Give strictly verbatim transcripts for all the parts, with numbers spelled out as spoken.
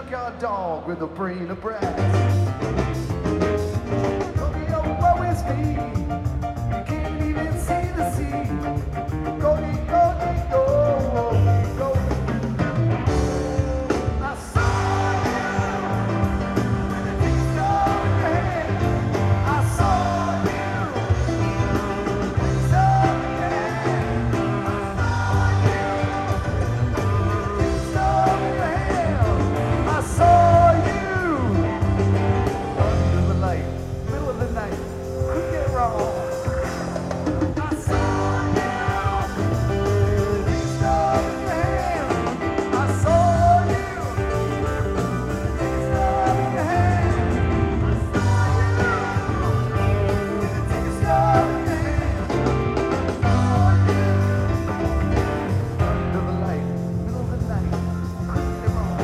junkyard dog with a brain of brass. Rodeo, woe is me. You can't even see the sea. Go, go, go, go. I saw you with a piece of your hand. I saw you with a piece of your hand. I saw you with a piece of your hand. I saw you under the light, middle of the night. Couldn't get wrong. I saw you with a piece of your hand. I saw you with a piece of your hand. I saw you with a piece of your hand. I saw you under the light, middle of the night. Couldn't get wrong.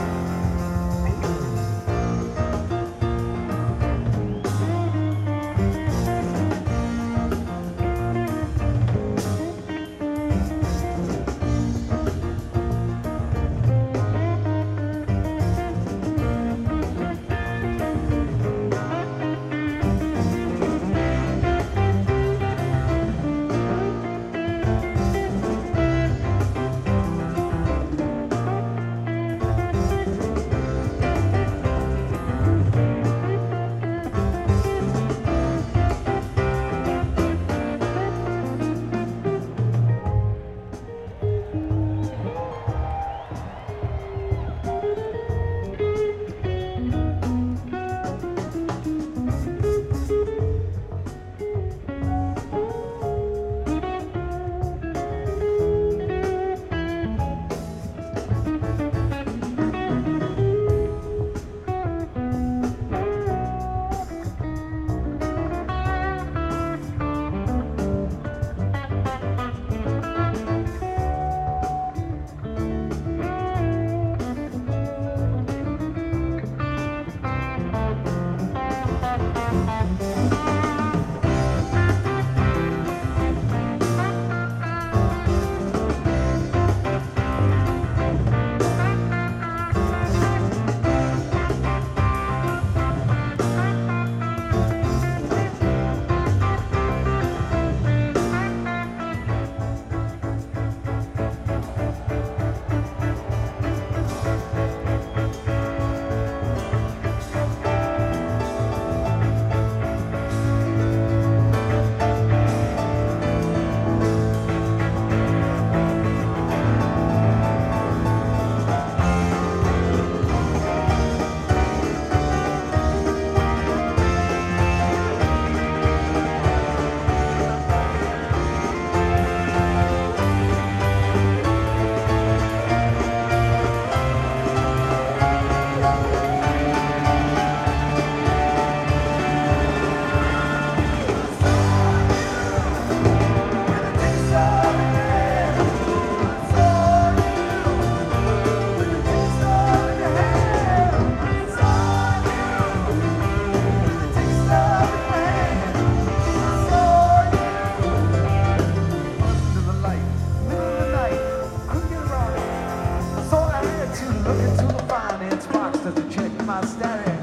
Look into the finance box to check my status.